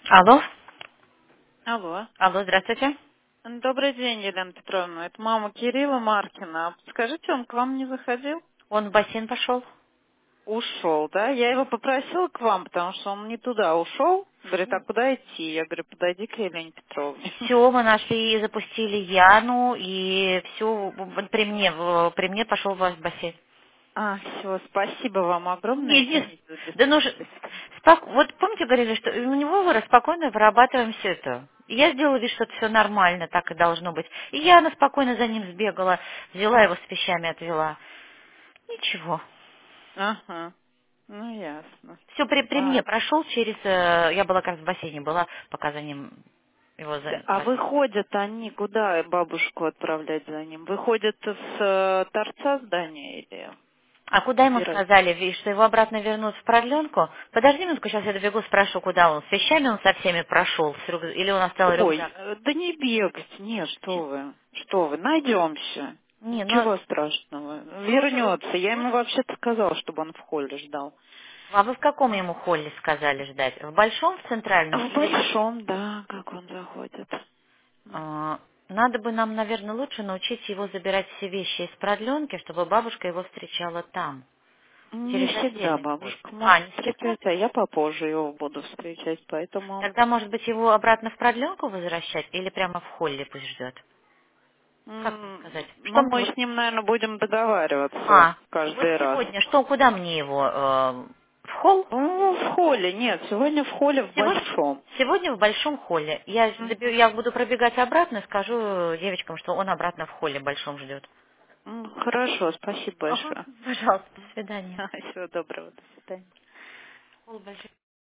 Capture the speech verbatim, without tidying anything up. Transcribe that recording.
Алло. Алло. Алло, здравствуйте. Добрый день, Елена Петровна. Это мама Кирилла Маркина. Скажите, он к вам не заходил? Он в бассейн пошел. Ушел, да? Я его попросила к вам, потому что он не туда ушел. Говорит, а куда идти? Я говорю, подойди к Елене Петровне. Все, мы нашли и запустили Яну, и все при мне, в- при мне пошел в ваш бассейн. А, все, спасибо вам огромное. Не, не, Извините за да ну же, беспокойство. спок- вот помните, говорили, что у него вы спокойно вырабатываем все это. И я сделала вид, что это все нормально, так и должно быть. И Яна спокойно за ним сбегала, взяла его с вещами, отвела. Ничего. Ага, ну ясно. Все при, при мне Ладно. прошел через, э, я была как раз в бассейне была, пока за ним его за, А выходят они куда бабушку отправлять за ним? Выходят с э, торца здания или А куда ему где? сказали, Ви, что его обратно вернут в продленку? Подожди минутку, сейчас я добегу, спрашиваю, куда он. С вещами он со всеми прошел, с рюк- или он оставил Ой, рюкзак? э, да не бегать, нет, что вы, что вы, найдемся. Не, ну, Чего страшного? слушай, Вернется. Я ему вообще-то сказала, чтобы он в холле ждал. а вы в каком ему холле сказали ждать? В большом, в центральном? В Или большом, да, как он заходит. а, надо бы нам, наверное, лучше научить его забирать все вещи из продленки, чтобы бабушка его встречала там, Не через всегда отдельный вход. бабушка А, может не всегда? встречать, а я попозже его буду встречать, поэтому Тогда, может быть, его обратно в продленку возвращать или прямо в холле пусть ждет? Как вам м, сказать? Что ну, мне мы вот... с ним, наверное, будем договариваться А, вот каждый раз. сегодня, что, куда мне его? э, в холл? Ну, в холле, нет, сегодня в холле в Сегодня, большом. сегодня в большом холле. Я, забе- Мгм. я буду пробегать обратно, скажу девочкам, что он обратно в холле большом ждет. М, Хорошо, спасибо Ага, большое. пожалуйста, до свидания. Всего доброго, до свидания. Холл большой.